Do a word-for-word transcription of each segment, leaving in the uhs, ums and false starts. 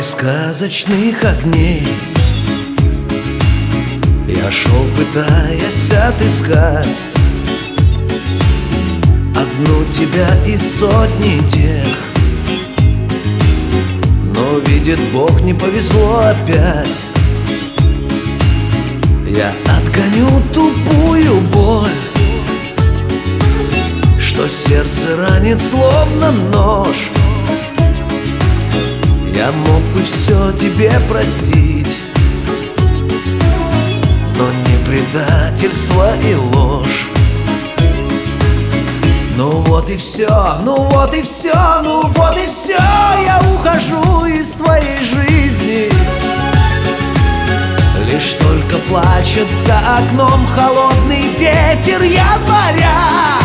сказочных огней я шел, пытаясь отыскать одну тебя из сотни тех. Но, видит Бог, не повезло опять. Я отгоню тупую боль, что сердце ранит словно нож. Я мог бы все тебе простить, но не предательство и ложь. Ну вот и все, ну вот и все, ну вот и все. Я ухожу из твоей жизни, лишь только плачет за окном холодный ветер января.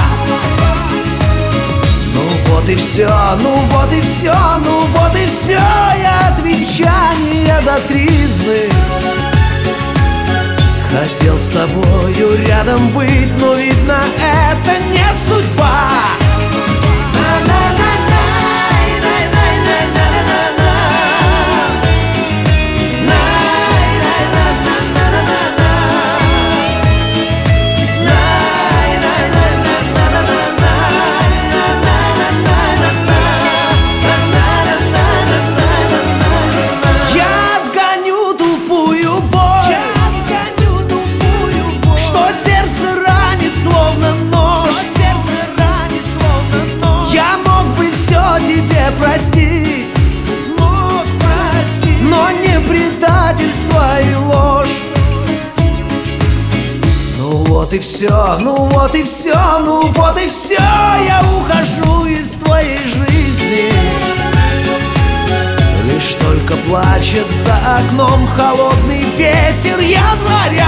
Ну вот и все, ну вот и все, ну вот и все. Я от венчания до тризны хотел с тобою рядом быть, но видно, это не судьба. Простить, мог простить, но не предательство и ложь. Ну вот и все, ну вот и все, ну вот и все. Я ухожу из твоей жизни, лишь только плачет за окном холодный ветер января.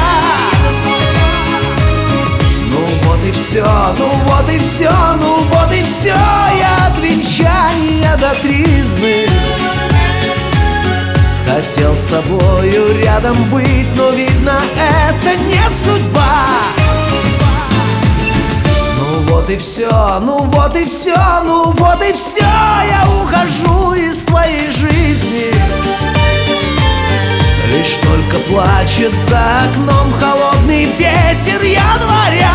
Ну вот и все, ну вот и все, ну вот и все. Я от венчания до тризны хотел с тобою рядом быть, но видно, это не судьба. Ну вот и все, ну вот и все, ну вот и все. Я ухожу из твоей жизни, лишь только плачет за окном холодный ветер января.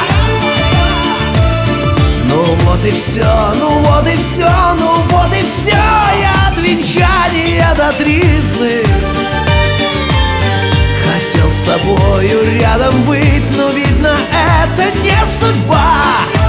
Ну вот и все, ну вот и все, ну вот и все. Я от венчания до тризны хотел с тобою рядом быть, но видно, это не судьба.